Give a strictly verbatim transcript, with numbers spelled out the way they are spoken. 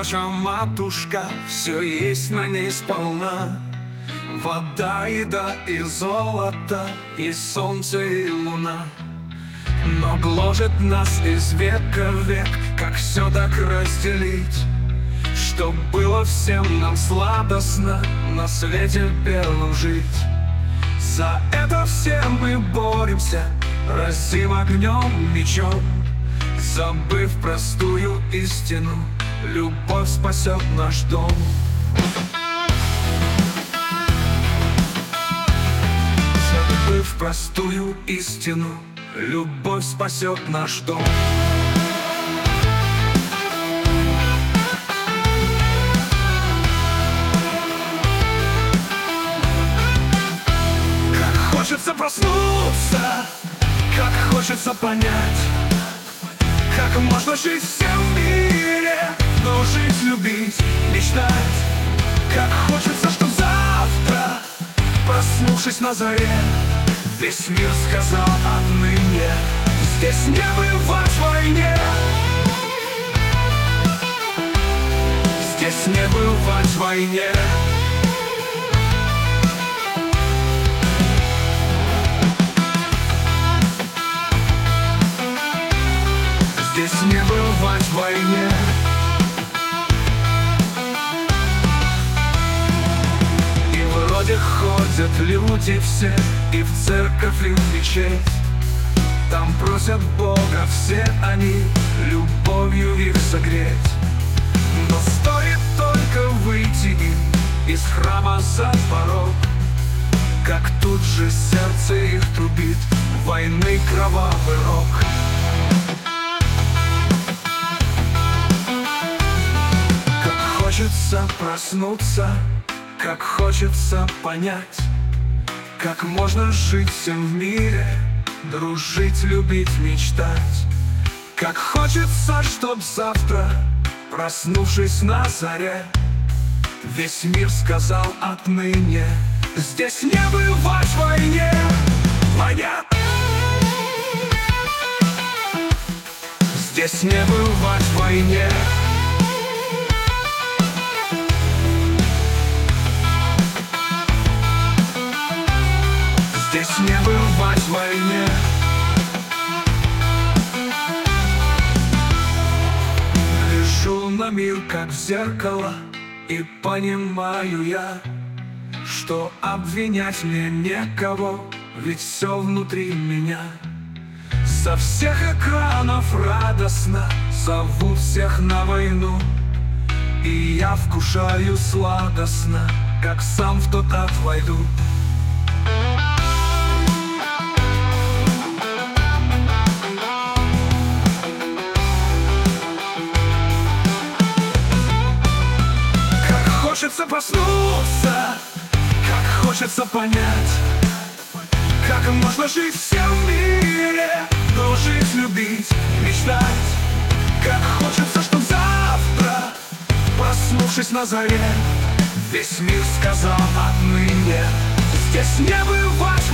наша матушка, все есть на ней сполна. Вода, еда и золото, и солнце, и луна. Но гложет нас из века в век, как все так разделить, чтоб было всем нам сладостно на свете белом жить. За это все мы боремся, разим огнем, мечом, забыв простую истину: любовь спасет наш дом. Забыв простую истину: любовь спасет наш дом. Как хочется проснуться, как хочется понять, как можно жить всем в мире, но жить, любить, мечтать. Как хочется, чтоб завтра, проснувшись на заре, весь мир сказал отныне: здесь не бывать войне. Здесь не бывать войне. Здесь не бывать войне. И вроде ходят люди все, и в церковь, и в мечеть. Там просят Бога все они любовью их согреть. Но стоит только выйти им из храма за порог, как тут же сердце их трубит войны кровавый рог. Хочется проснуться, как хочется понять, как можно жить всем в мире, дружить, любить, мечтать. Как хочется, чтоб завтра, проснувшись на заре, весь мир сказал отныне: здесь не бывать войне. Война. Здесь не бывать войне. Здесь не бывать войне. Гляжу на мир, как в зеркало, и понимаю я, что обвинять мне некого, ведь все внутри меня. Со всех экранов радостно зовут всех на войну, и я вкушаю сладостно, как сам в тот ад войду. Хочется проснуться, как хочется понять, как можно жить всем в мире, дружить, любить, мечтать. Как хочется, чтоб завтра, проснувшись на заре, весь мир сказал отныне: здесь не бывать